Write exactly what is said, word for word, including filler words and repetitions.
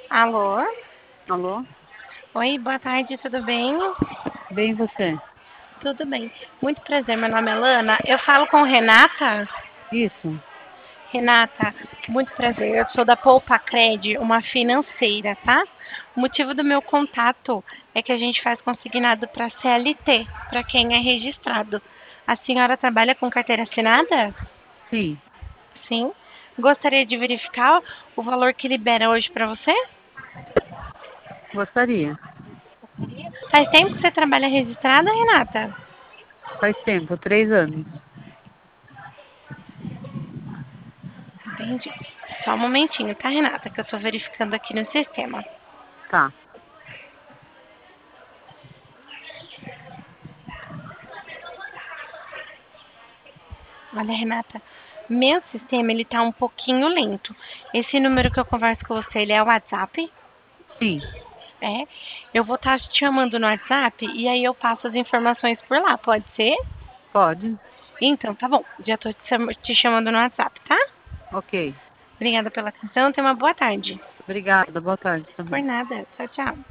Alô? Alô? Oi, boa tarde, tudo bem? Bem você? Tudo bem. Muito prazer, meu nome é Lana. Eu falo com Renata. Isso? Renata, muito prazer. Eu sou da Poupa Cred, uma financeira, tá? O motivo do meu contato é que a gente faz consignado para C L T, para quem é registrado. A senhora trabalha com carteira assinada? Sim, Sim. Gostaria de verificar o valor que libera hoje para você? gostaria. Faz tempo que você trabalha registrada, Renata? Faz tempo, três anos. Entendi. Só um momentinho, tá, Renata? Que eu tô verificando aqui no sistema. Tá. Olha, Renata, meu sistema, ele tá um pouquinho lento. Esse número que eu converso com você, ele é o WhatsApp? Sim, É. Eu vou estar te chamando no WhatsApp e aí eu passo as informações por lá, pode ser? pode? Então, tá bom. Já tô te cham- te chamando no WhatsApp, tá? Ok. Obrigada pela atenção. Tenha uma boa tarde. Obrigada, boa tarde Por também. nada. Tchau, tchau.